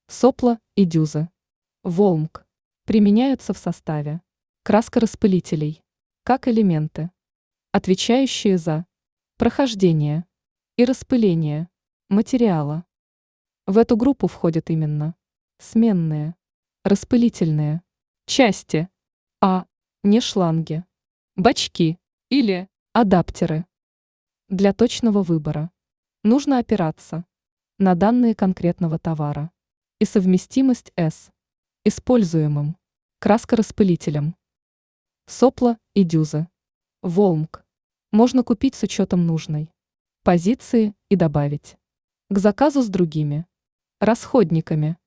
Сопла и дюзы. Волмк. Применяются в составе краскораспылителей, как элементы, отвечающие за прохождение и распыление материала. В эту группу входят именно сменные, распылительные части, а не шланги, бачки или адаптеры. Для точного выбора нужно опираться на данные конкретного товара и совместимость с используемым краскораспылителем. Сопла и дюзы. Волмк. Можно купить с учетом нужной позиции и добавить к заказу с другими расходниками.